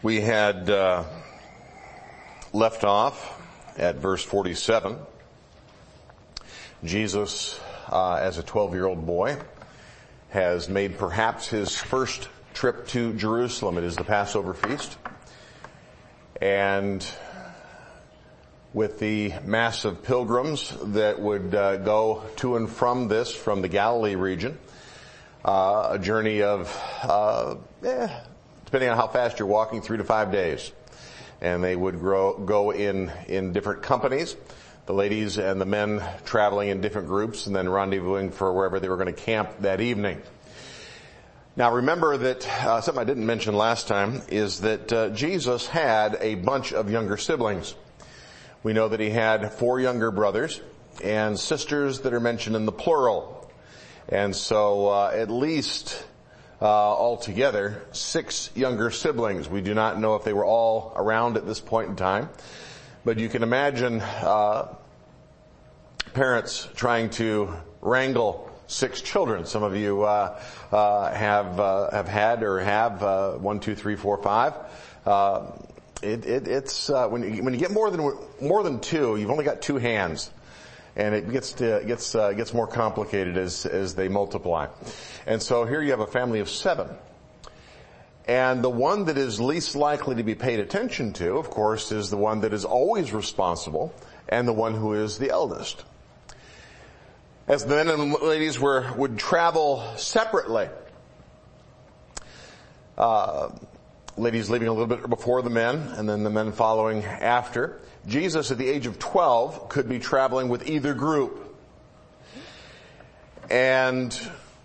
We had left off at verse 47. Jesus, as a 12-year-old boy, has made perhaps his first trip to Jerusalem. It is the Passover feast. And with the mass of pilgrims that would go to and from from the Galilee region, a journey of, depending on how fast you're walking, 3 to 5 days. And they would go in different companies, the ladies and the men traveling in different groups and then rendezvousing for wherever they were going to camp that evening. Now remember that something I didn't mention last time is that Jesus had a bunch of younger siblings. We know that he had 4 younger brothers and sisters that are mentioned in the plural. And so at least altogether 6 younger siblings. We do not know if they were all around at this point in time, but you can imagine parents trying to wrangle 6 children. Some of you have had or have 1, 2, 3, 4, 5. It's when you get more than 2, you've only got 2 hands. And it gets more complicated as they multiply. And so here you have a family of 7. And the one that is least likely to be paid attention to, of course, is the one that is always responsible and the one who is the eldest. As the men and ladies would travel separately, ladies leaving a little bit before the men and then the men following after, Jesus at the age of 12 could be traveling with either group. And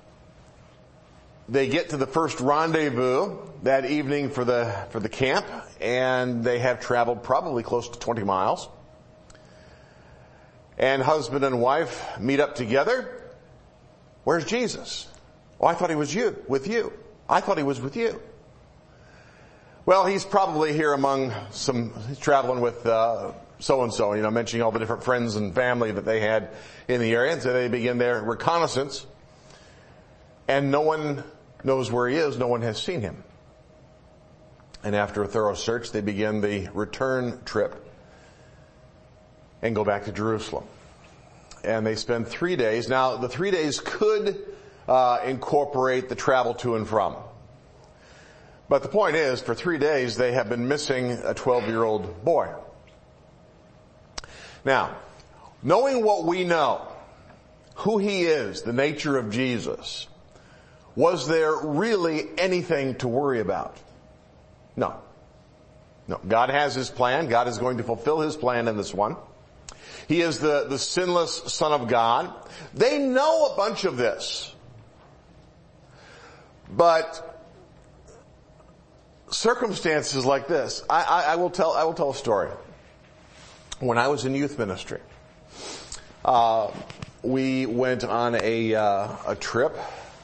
they get to the first rendezvous that evening for the camp, and they have traveled probably close to 20 miles. And husband and wife meet up together. Where's Jesus? Oh, I thought he was with you. I thought he was with you. Well, he's probably here he's traveling with so-and-so, mentioning all the different friends and family that they had in the area. And so they begin their reconnaissance. And no one knows where he is. No one has seen him. And after a thorough search, they begin the return trip and go back to Jerusalem. And they spend 3 days. Now, the 3 days could incorporate the travel to and from. But the point is, for 3 days, they have been missing a 12-year-old boy. Now, knowing what we know, who he is, the nature of Jesus, was there really anything to worry about? No. No. God has his plan. God is going to fulfill his plan in this one. He is the sinless Son of God. They know a bunch of this. But circumstances like this, I will tell a story. When I was in youth ministry, we went on a trip,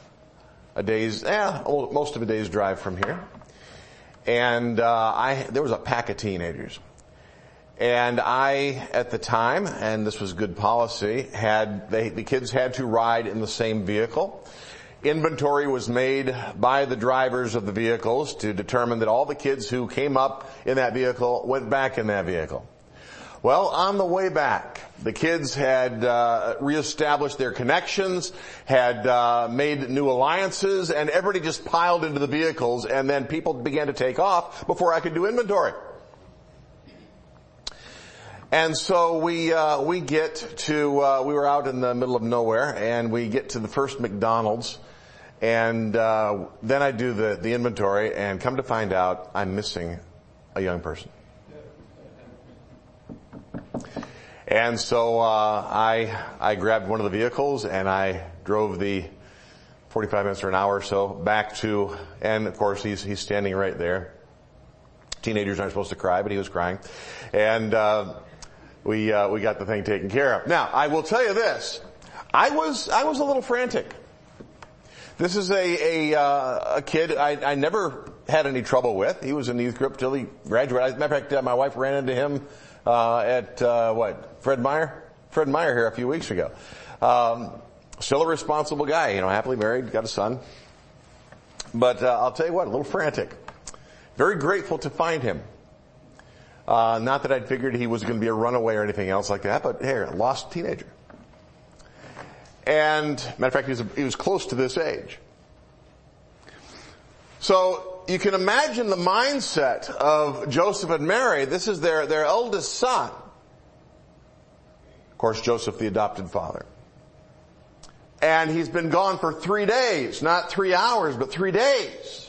most of a day's drive from here, and there was a pack of teenagers, and I at the time, and this was good policy, the kids had to ride in the same vehicle. Inventory was made by the drivers of the vehicles to determine that all the kids who came up in that vehicle went back in that vehicle. Well, on the way back, the kids had reestablished their connections, had made new alliances, and everybody just piled into the vehicles, and then people began to take off before I could do inventory. And so we were out in the middle of nowhere, and we get to the first McDonald's. And then I do the inventory, and come to find out I'm missing a young person. And so I grabbed one of the vehicles, and I drove the 45 minutes or an hour or so back to, and of course he's standing right there. Teenagers aren't supposed to cry, but he was crying. And we got the thing taken care of. Now, I will tell you this. I was a little frantic. This is a kid I never had any trouble with. He was in the youth group till he graduated. As a matter of fact, my wife ran into him at Fred Meyer here a few weeks ago. Still a responsible guy, happily married, got a son. But I'll tell you what, a little frantic. Very grateful to find him. Not that I'd figured he was going to be a runaway or anything else like that, but hey, a lost teenager. And, matter of fact, he was close to this age. So, you can imagine the mindset of Joseph and Mary. This is their eldest son. Of course, Joseph, the adopted father. And he's been gone for 3 days. Not 3 hours, but 3 days.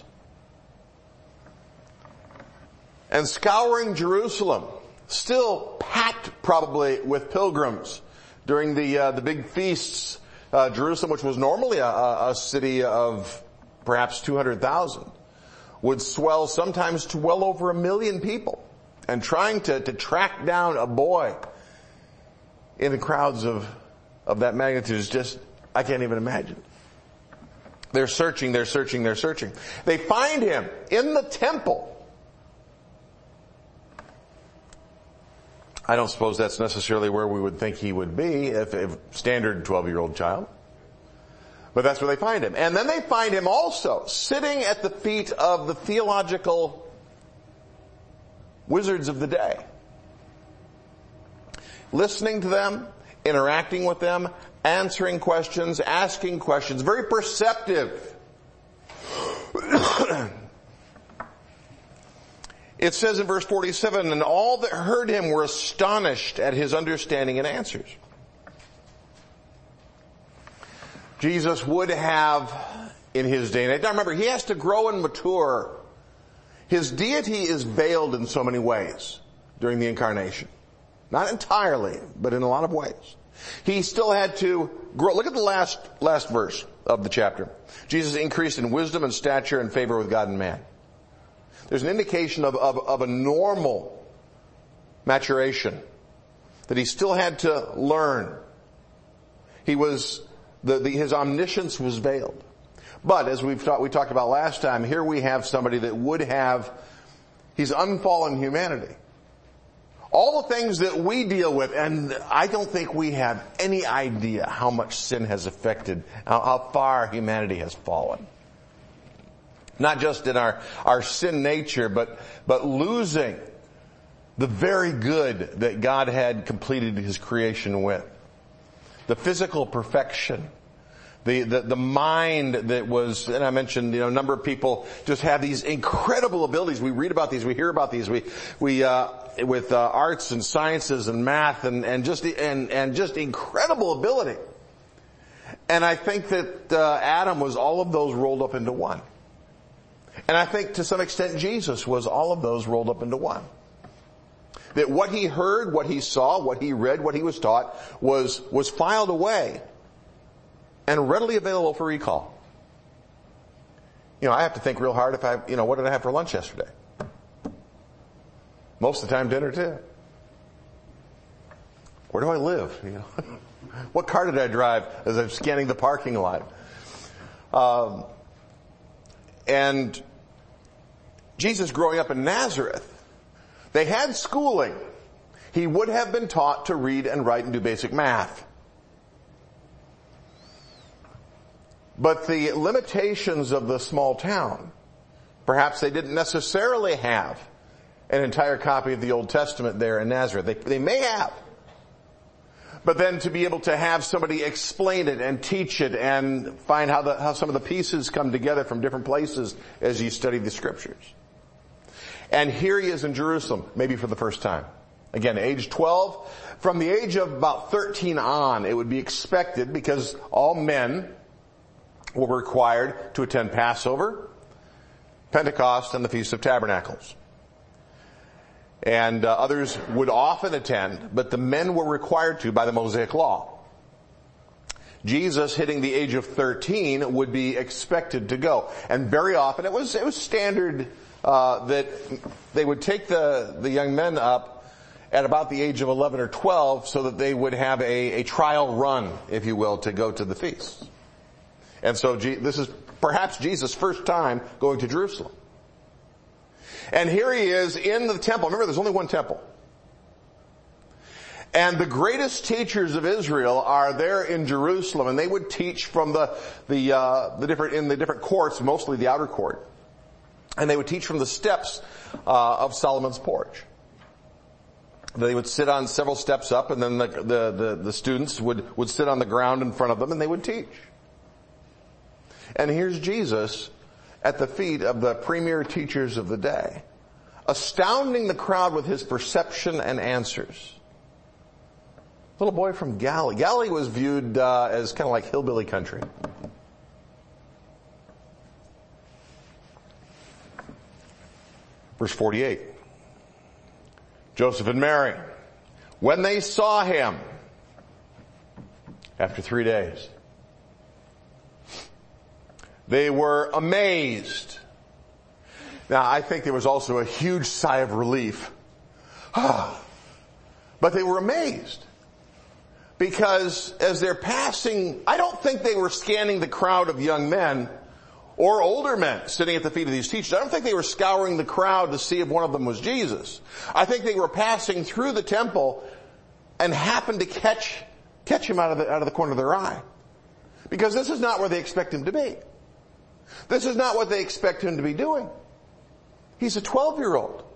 And scouring Jerusalem. Still packed probably with pilgrims during the big feasts. Jerusalem, which was normally a city of perhaps 200,000, would swell sometimes to well over 1 million people. And trying to track down a boy in the crowds of that magnitude is just, I can't even imagine. They're searching. They find him in the temple. I don't suppose that's necessarily where we would think he would be if standard 12-year-old child. But that's where they find him. And then they find him also sitting at the feet of the theological wizards of the day. Listening to them, interacting with them, answering questions, asking questions, very perceptive. It says in verse 47, and all that heard him were astonished at his understanding and answers. Jesus would have in his day and age. Now remember, he has to grow and mature. His deity is veiled in so many ways during the incarnation. Not entirely, but in a lot of ways. He still had to grow. Look at the last verse of the chapter. Jesus increased in wisdom and stature and favor with God and man. There's an indication of a normal maturation that he still had to learn. His omniscience was veiled. But as we talked about last time, here we have somebody that would have his unfallen humanity. All the things that we deal with, and I don't think we have any idea how much sin has affected, how far humanity has fallen. Not just in our sin nature, but losing the very good that God had completed his creation with. The physical perfection. The mind that was, and I mentioned, a number of people just have these incredible abilities. We read about these, we hear about these, with arts and sciences and math and just incredible ability. And I think that Adam was all of those rolled up into one. And I think to some extent Jesus was all of those rolled up into one. That what he heard, what he saw, what he read, what he was taught was filed away and readily available for recall. I have to think real hard what did I have for lunch yesterday? Most of the time dinner too. Where do I live? What car did I drive as I'm scanning the parking lot? And Jesus growing up in Nazareth, they had schooling. He would have been taught to read and write and do basic math. But the limitations of the small town, perhaps they didn't necessarily have an entire copy of the Old Testament there in Nazareth. They may have. But then to be able to have somebody explain it and teach it and find how some of the pieces come together from different places as you study the scriptures. And here he is in Jerusalem, maybe for the first time. Again, age 12. From the age of about 13 on, it would be expected, because all men were required to attend Passover, Pentecost, and the Feast of Tabernacles. And others would often attend, but the men were required to by the Mosaic Law. Jesus, hitting the age of 13, would be expected to go. And very often it was standard that they would take the young men up at about the age of 11 or 12 so that they would have a trial run, if you will, to go to the feast. And so this is perhaps Jesus' first time going to Jerusalem. And here he is in the temple. Remember, there's only one temple. And the greatest teachers of Israel are there in Jerusalem, and they would teach from the different courts, mostly the outer court. And they would teach from the steps of Solomon's porch. They would sit on several steps up, and then the students would sit on the ground in front of them, and they would teach. And here's Jesus at the feet of the premier teachers of the day, astounding the crowd with his perception and answers. Little boy from Galilee. Galilee was viewed as kind of like hillbilly country. Verse 48. Joseph and Mary, when they saw him after 3 days, they were amazed. Now, I think there was also a huge sigh of relief. But they were amazed. Because as they're passing, I don't think they were scanning the crowd of young men or older men sitting at the feet of these teachers. I don't think they were scouring the crowd to see if one of them was Jesus. I think they were passing through the temple and happened to catch him out of the corner of their eye. Because this is not where they expect him to be. This is not what they expect him to be doing. He's a 12-year-old.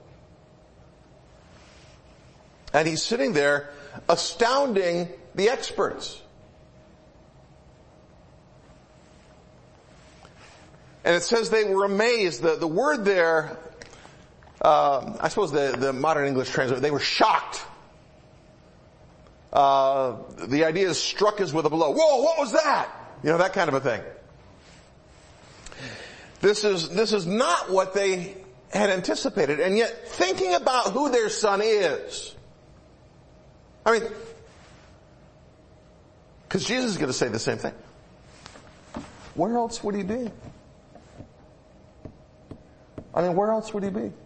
And he's sitting there astounding the experts. And it says they were amazed. The word there, I suppose the modern English translation, they were shocked. The idea is struck as with a blow. Whoa, what was that? You know, that kind of a thing. This is not what they had anticipated. And yet, thinking about who their son is, I mean, because Jesus is going to say the same thing. Where else would he be? I mean, where else would he be?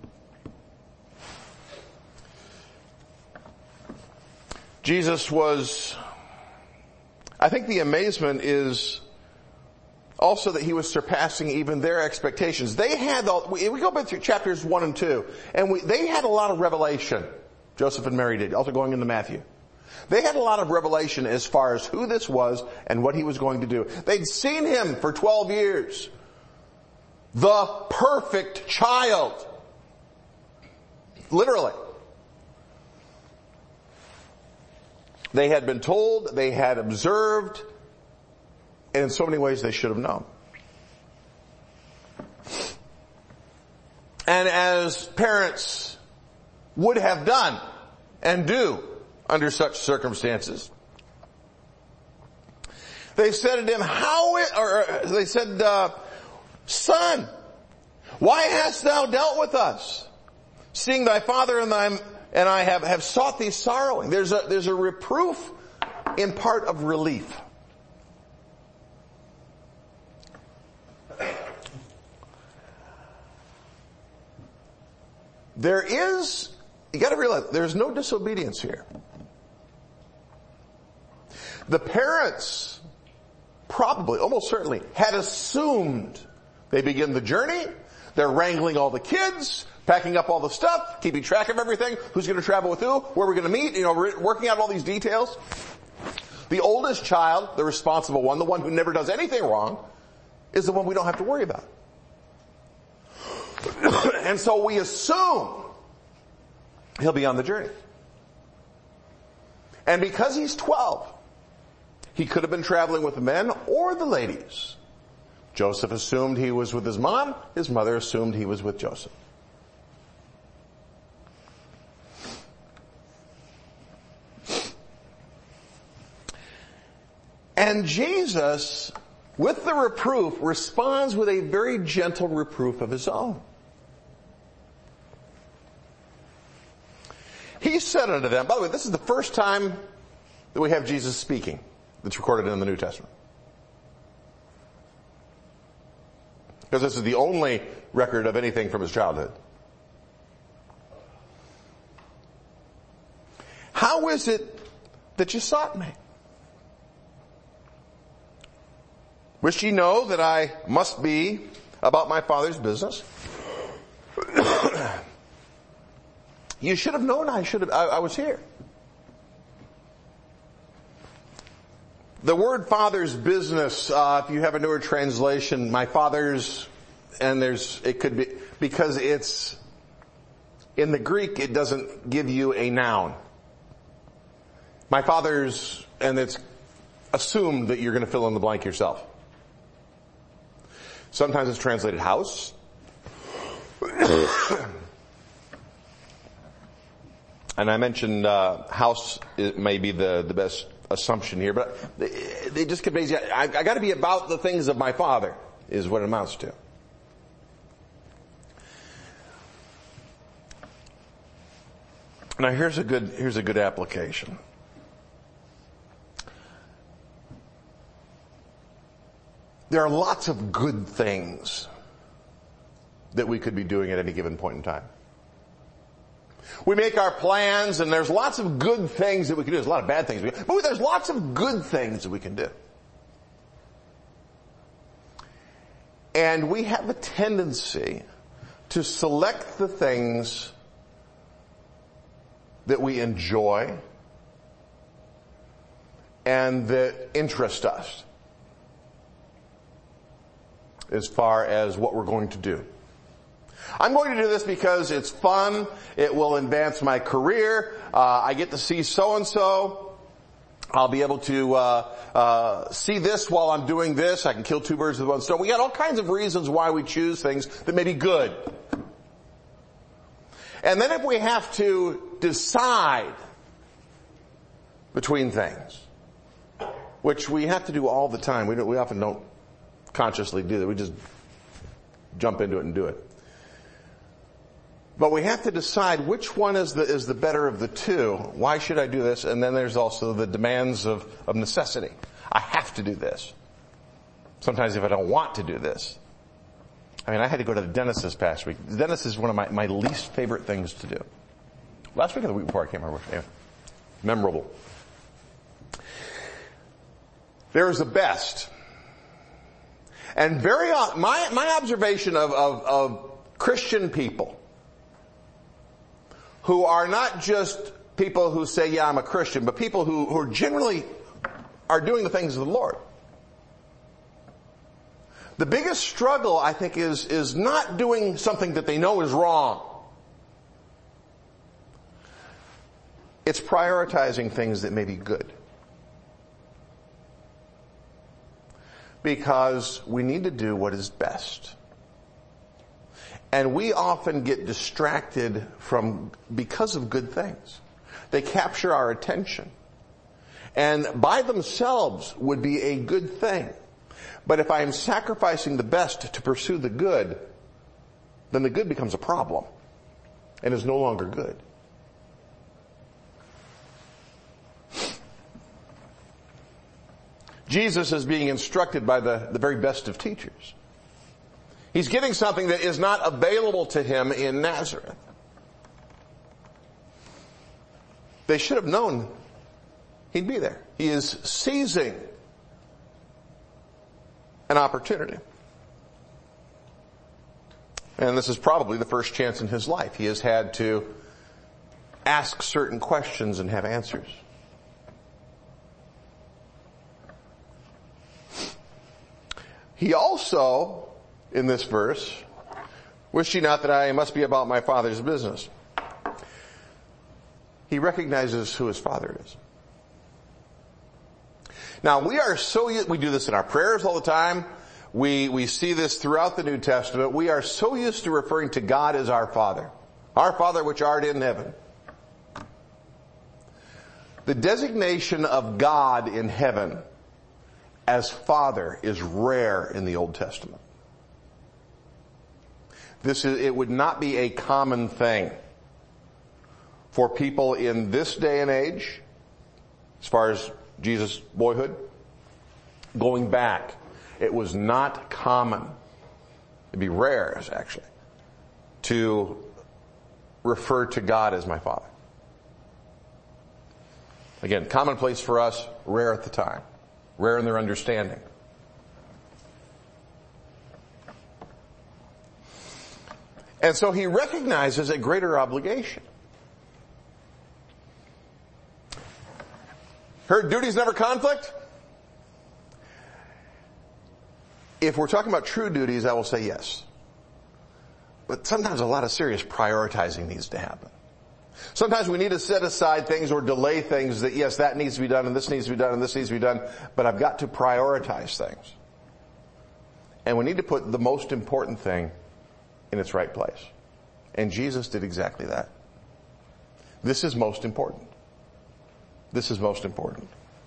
Jesus was, I think the amazement is also that he was surpassing even their expectations. They had, we go back through chapters 1 and 2, and they had a lot of revelation. Joseph and Mary did, also going into Matthew. They had a lot of revelation as far as who this was and what he was going to do. They'd seen him for 12 years. The perfect child. Literally. They had been told, they had observed, and in so many ways they should have known. And as parents would have done and do under such circumstances, they said to him, Son, why hast thou dealt with us, seeing thy father and I have sought thee sorrowing? There's a reproof in part of relief. You gotta realize, there's no disobedience here. The parents probably, almost certainly, had assumed they begin the journey, they're wrangling all the kids, packing up all the stuff, keeping track of everything, who's going to travel with who, where we're going to meet, working out all these details. The oldest child, the responsible one, the one who never does anything wrong, is the one we don't have to worry about. And so we assume he'll be on the journey. And because he's 12, he could have been traveling with the men or the ladies. Joseph assumed he was with his mom. His mother assumed he was with Joseph. And Jesus, with the reproof, responds with a very gentle reproof of his own. He said unto them, by the way, this is the first time that we have Jesus speaking that's recorded in the New Testament. Because this is the only record of anything from his childhood. How is it that you sought me? Wish ye know that I must be about my Father's business? You should have known I was here. The word Father's business, if you have a newer translation, my Father's and it could be, because it's, in the Greek, it doesn't give you a noun. My father's, and it's assumed that you're going to fill in the blank yourself. Sometimes it's translated house. And I mentioned house may be the best assumption here, but they just conveys, I got to be about the things of my father, is what it amounts to. Now here's a good application. There are lots of good things that we could be doing at any given point in time. We make our plans, and there's lots of good things that we can do. There's a lot of bad things, but there's lots of good things that we can do. And we have a tendency to select the things that we enjoy and that interest us as far as what we're going to do. I'm going to do this because it's fun. It will advance my career. I get to see so-and-so. I'll be able to see this while I'm doing this. I can kill two birds with one stone. We got all kinds of reasons why we choose things that may be good. And then if we have to decide between things, which we have to do all the time. We often don't consciously do that. We just jump into it and do it. But we have to decide which one is the better of the two. Why should I do this? And then there's also the demands of necessity. I have to do this. Sometimes if I don't want to do this. I had to go to the dentist this past week. The dentist is one of my least favorite things to do. Last week or the week before, I can't remember. Anyway, memorable. There is the best. And my observation of Christian people who are not just people who say, yeah, I'm a Christian, but people who generally are doing the things of the Lord. The biggest struggle, I think, is not doing something that they know is wrong. It's prioritizing things that may be good. Because we need to do what is best. And we often get distracted because of good things. They capture our attention. And by themselves would be a good thing. But if I am sacrificing the best to pursue the good, then the good becomes a problem and is no longer good. Jesus is being instructed by the very best of teachers. He's getting something that is not available to him in Nazareth. They should have known he'd be there. He is seizing an opportunity. And this is probably the first chance in his life. He has had to ask certain questions and have answers. He also, in this verse, wish ye not that I must be about my Father's business. He recognizes who his Father is. Now we do this in our prayers all the time. We see this throughout the New Testament. We are so used to referring to God as our Father. Our Father which art in heaven. The designation of God in heaven as Father is rare in the Old Testament. It would not be a common thing for people in this day and age, as far as Jesus' boyhood, going back. It was not common. It'd be rare, actually, to refer to God as my Father. Again, commonplace for us, rare at the time. Rare in their understanding. And so he recognizes a greater obligation. Her duties never conflict? If we're talking about true duties, I will say yes. But sometimes a lot of serious prioritizing needs to happen. Sometimes we need to set aside things or delay things that, yes, that needs to be done and this needs to be done and this needs to be done, but I've got to prioritize things. And we need to put the most important thing in its right place. And Jesus did exactly that. This is most important. This is most important.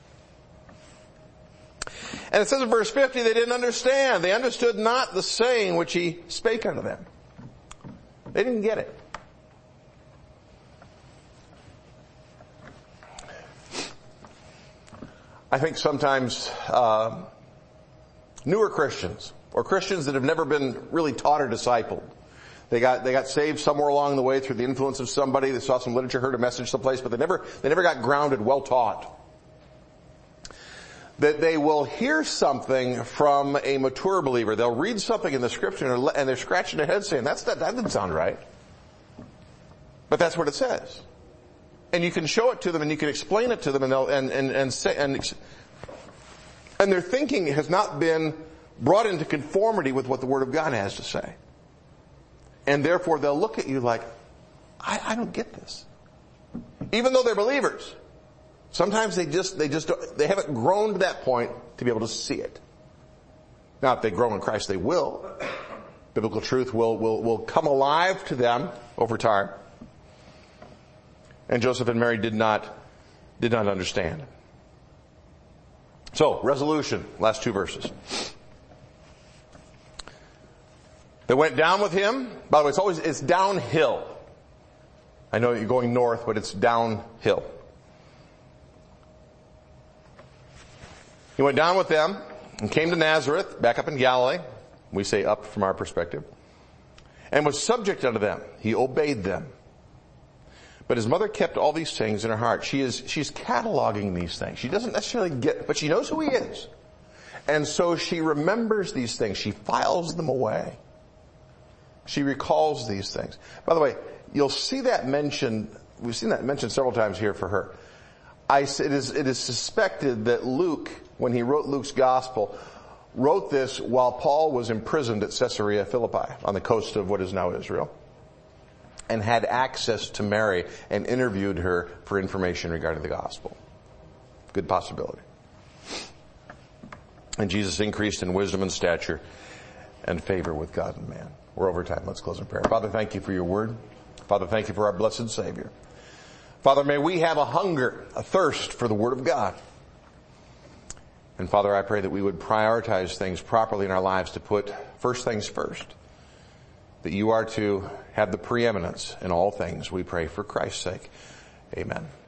And it says in verse 50, they didn't understand. They understood not the saying which he spake unto them. They didn't get it. I think sometimes newer Christians, or Christians that have never been really taught or discipled, they got saved somewhere along the way through the influence of somebody. They saw some literature, heard a message someplace, but they never got grounded, well taught. That they will hear something from a mature believer. They'll read something in the scripture and they're scratching their head saying, that doesn't sound right. But that's what it says. And you can show it to them and you can explain it to them and their thinking has not been brought into conformity with what the Word of God has to say. And therefore they'll look at you like, I don't get this. Even though they're believers. Sometimes they haven't grown to that point to be able to see it. Now, if they grow in Christ, they will. Biblical truth will come alive to them over time. And Joseph and Mary did not understand. So, resolution, last two verses. They went down with him. By the way, it's downhill. I know you're going north, but it's downhill. He went down with them and came to Nazareth, back up in Galilee. We say up from our perspective. And was subject unto them. He obeyed them. But his mother kept all these things in her heart. She's cataloging these things. She doesn't necessarily get, but she knows who he is. And so she remembers these things. She files them away. She recalls these things. By the way, you'll see that mentioned, we've seen that mentioned several times here for her. It is suspected that Luke, when he wrote Luke's gospel, wrote this while Paul was imprisoned at Caesarea Philippi on the coast of what is now Israel, and had access to Mary and interviewed her for information regarding the gospel. Good possibility. And Jesus increased in wisdom and stature and favor with God and man. We're over time. Let's close in prayer. Father, thank you for your word. Father, thank you for our blessed Savior. Father, may we have a hunger, a thirst for the Word of God. And Father, I pray that we would prioritize things properly in our lives to put first things first. That you are to have the preeminence in all things. We pray for Christ's sake. Amen.